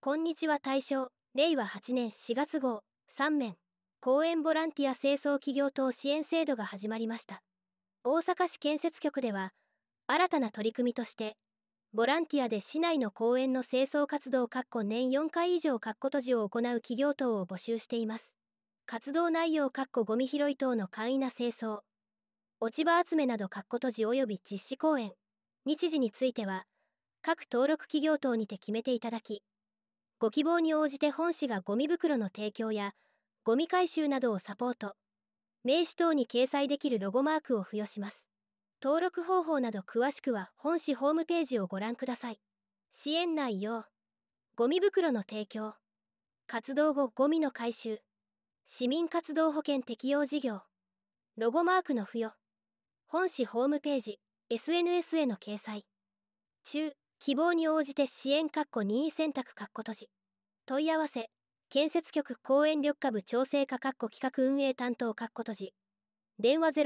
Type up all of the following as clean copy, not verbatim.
こんにちは。大正令和8年4月号3面公園ボランティア清掃企業等支援制度が始まりました。大阪市建設局では新たな取り組みとしてボランティアで市内の公園の清掃活動年4回以上閉じを行う企業等を募集しています。活動内容ゴミ拾い等の簡易な清掃、落ち葉集めなど閉じ及び実施公演、日時については各登録企業等にて決めていただき、ご希望に応じて本市がゴミ袋の提供やゴミ回収などをサポート、名刺等に掲載できるロゴマークを付与します。登録方法など詳しくは本市ホームページをご覧ください。支援内容、ゴミ袋の提供、活動後ゴミの回収、市民活動保険適用事業、ロゴマークの付与、本市ホームページ、SNS への掲載。希望に応じて支援任意選択閉じ。問い合わせ、建設局公園緑化部調整課企画運営担当閉じ。電話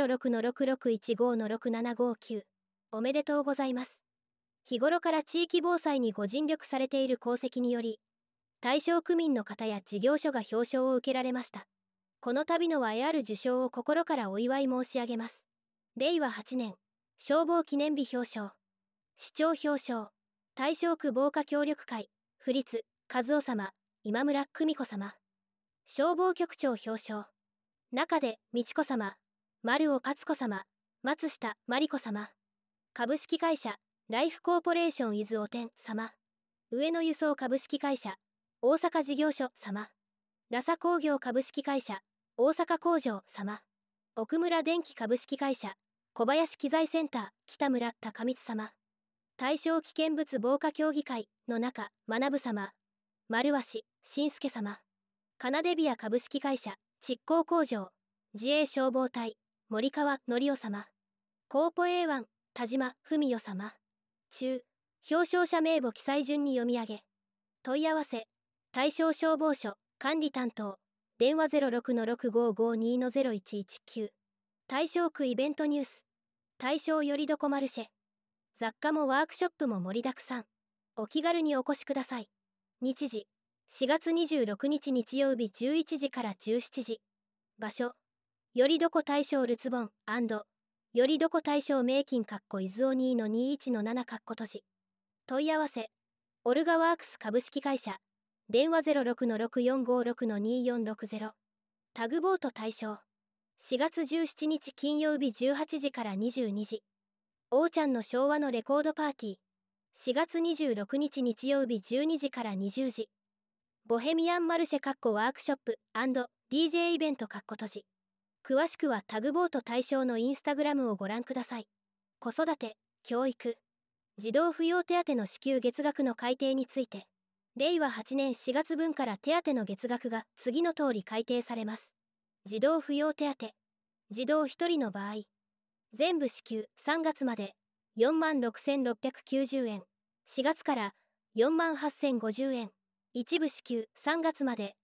06-6615-6759。おめでとうございます。日頃から地域防災にご尽力されている功績により、対象区民の方や事業所が表彰を受けられました。この度の栄ある受賞を心からお祝い申し上げます。令和8年、消防記念日表彰。市長表彰。大正区防火協力会、府立、和夫様、今村久美子様。消防局長表彰。中で、美智子様、丸尾敦子様、松下真理子様。株式会社、ライフコーポレーション伊豆お天様。上野輸送株式会社、大阪事業所様。ラサ工業株式会社、大阪工場様。奥村電機株式会社、小林機材センター、北村高光様。対象危険物防火協議会の中、学様、丸鷲信介様。カナデビア株式会社、築工工場、自衛消防隊、森川則夫様。コーポ A1、田島文代様。表彰者名簿記載順に読み上げ。問い合わせ、大正消防署、管理担当、電話 06-6552-0119。大正区イベントニュース、大正よりどこマルシェ。雑貨もワークショップも盛りだくさん。お気軽にお越しください。日時、4月26日日曜日11時から17時。場所、よりどこ大正ルツボン&よりどこ大正名金伊豆尾2-21-7閉じ。問い合わせ、オルガワークス株式会社、電話 06-6456-2460。タグボート大正。4月17日金曜日18時から22時。おーちゃんの昭和のレコードパーティー。4月26日日曜日12時から20時。ボヘミアンマルシェワークショップ&DJ イベント閉じ。詳しくはタグボート大正のインスタグラムをご覧ください。子育て、教育、児童扶養手当の支給月額の改定について、令和8年4月分から手当の月額が次の通り改定されます。児童扶養手当、児童1人の場合、全部支給3月まで46,690円、4月から48,050円、一部支給3月まで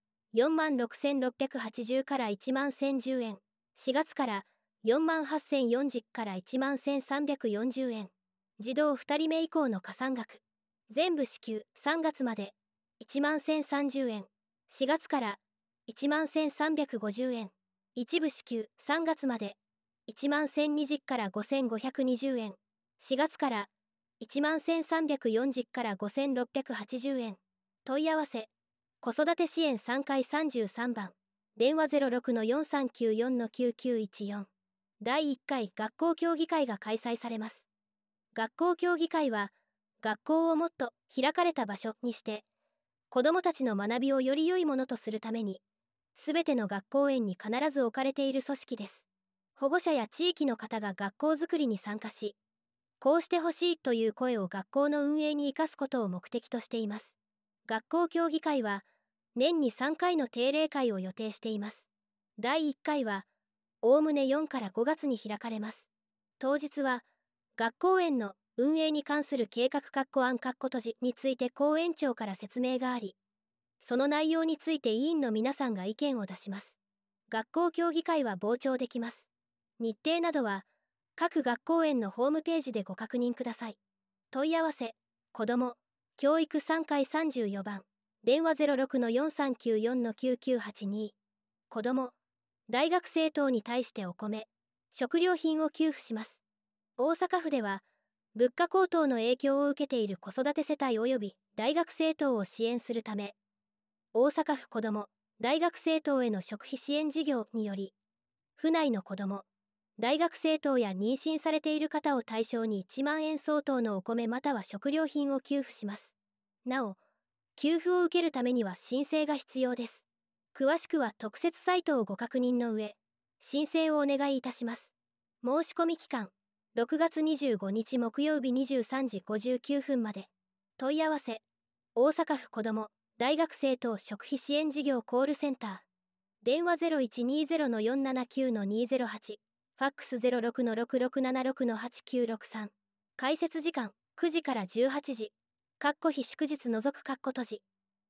46,680から11,010円、4月から48,040から11,340円、児童2人目以降の加算額、全部支給3月まで11,030円、4月から11,350円、一部支給3月まで11,020から5,520円、4月から11,340から5,680円。問い合わせ、子育て支援3階33番、電話 06-4394-9914。第1回学校協議会が開催されます。学校協議会は、学校をもっと開かれた場所にして、子どもたちの学びをより良いものとするために、すべての学校園に必ず置かれている組織です。保護者や地域の方が学校づくりに参加し、こうしてほしいという声を学校の運営に生かすことを目的としています。学校協議会は、年に3回の定例会を予定しています。第1回は、おおむね4から5月に開かれます。当日は、学校園の運営に関する計画案閉じについて校園長から説明があり、その内容について委員の皆さんが意見を出します。学校協議会は傍聴できます。日程などは、各学校園のホームページでご確認ください。問い合わせ、子ども、教育3階34番、 電話06-4394-9982。子ども、大学生等に対してお米、食料品を給付します。大阪府では、物価高騰の影響を受けている子育て世帯及び大学生等を支援するため、大阪府子ども、大学生等への食費支援事業により、府内の子ども、大学生等や妊娠されている方を対象に1万円相当のお米または食料品を給付します。なお、給付を受けるためには申請が必要です。詳しくは特設サイトをご確認の上、申請をお願いいたします。申し込み期間、6月25日木曜日23時59分まで。問い合わせ、大阪府子ども、大学生等食費支援事業コールセンター。電話0120-479-208。ファックス06-6676-8963。開設時間、9時から18時。祝日除く祝閉じ。